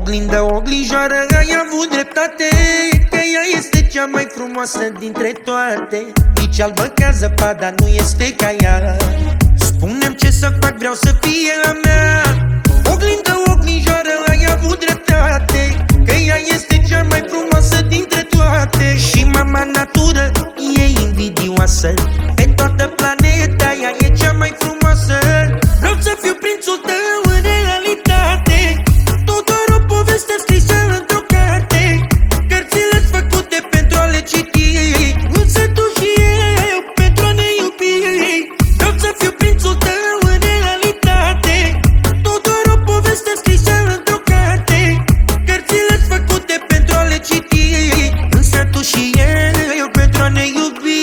Oglindă, oglijoară, ai avut dreptate, că ea este cea mai frumoasă dintre toate. Nici albă ca zăpada nu este ca ea. Spune-mi ce să fac, vreau să fie a mea. Oglindă, oglijoară, ai avut dreptate, că ea este cea mai frumoasă dintre toate. Și mama natură e invidioasă, pe toată planeta ea e cea mai frumoasă. Vreau să fiu prințul tău în realitate, tot doar o poveste scrisă într-o carte. Cărțile-s făcute pentru a le citi, însă tu și eu pentru a ne iubi. Vreau să fiu prințul tău în realitate, tot doar o poveste scrisă într-o carte. Cărțile-s făcute pentru a le citi, însă tu și eu pentru a ne iubi.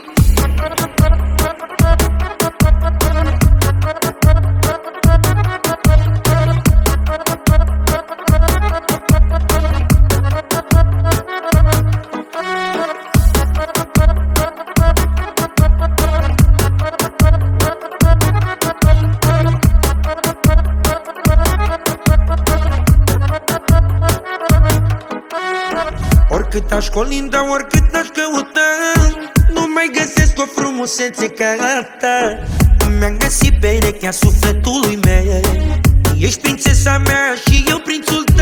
Oricât aș colinda, oricât aș căuta, nu mai găsesc o frumusețe ca a ta. Mi-am găsit perechea sufletului meu, ești prințesa mea și eu prințul tău.